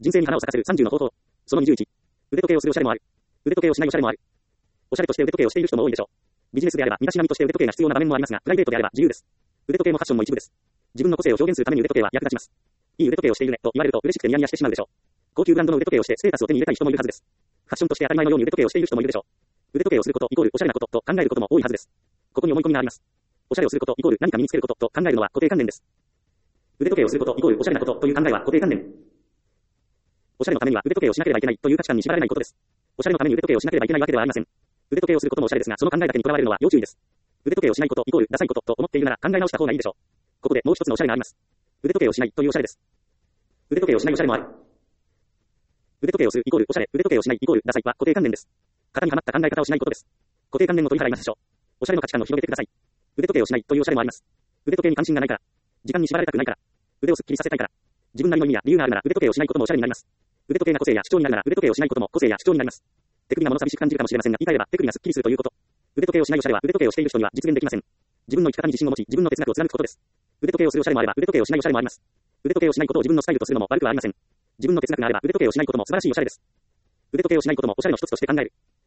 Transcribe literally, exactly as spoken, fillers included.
人生に花を咲かせるさんじゅうの方法。そのにじゅういち。腕時計をするおしゃれもある。腕時計をしないおしゃれもある。おしゃれとして腕時計をしている人も多いでしょう。ビジネスであれば身だしなみとして腕時計が必要な場面もありますが、プライベートであれば自由です。腕時計もファッションも一部です。自分の個性を表現するために腕時計は役立ちます。いい腕時計をしているねと言われると嬉しくてニヤニヤしてしまうでしょう。高級ブランドの腕時計をしてステータスを手に入れたい人もいるはずです。ファッションとして当たり前のように腕時計をしている人もいるでしょう。腕時計をすることイコールおしゃれなことと考えることも多いはずです。ここに思い込みがあります。おしゃれをすることイコール何か身につけることと考えるのは固定観念です。腕時計をすることイコールおしゃれなことという考えは固定観念。おしゃれのためには腕時計をしなければいけないという価値観に縛られないことです。おしゃれのために腕時計をしなければいけないわけではありません。腕時計をすることもおしゃれですが、その考えだけにとらわれるのは要注意です。腕時計をしないことイコールダサいことと思っているなら考え直した方がいいでしょう。ここでもう一つのおしゃれがあります。腕時計をしないというおしゃれです。腕時計をしないおしゃれもある。腕時計をするイコールおしゃれ、腕時計をしないイコールダサいは固定観念です。型にはまった考え方をしないことです。固定観念を取り払いましょう。おしゃれの価値観を広げてください。腕時計をしないというおしゃれもあります。腕時計に関心がないから。時間に縛られたくないから。腕をすっきりさせたいから。自分なりの意味や理由があるなら腕時計をしないこともおしゃれになります。腕時計が個性や主張になるなら腕時計をしないことも個性や主張になります。手首が物寂しく感じるかもしれませんが、言い換えれば手首がすっきりするということ。腕時計をしないおしゃれは腕時計をしている人には実現できません。自分の生き方に自信を持ち、自分の哲学を貫くことです。腕時計をするおしゃれもあれば腕時計をしないおしゃれもあります。腕時計をしないことを自分のスタイルとするのも悪くはありません。自分の哲学があれば腕時計をしないことも素晴らしいおしゃれです。腕時計をしないこともおしゃれの一つとして考える。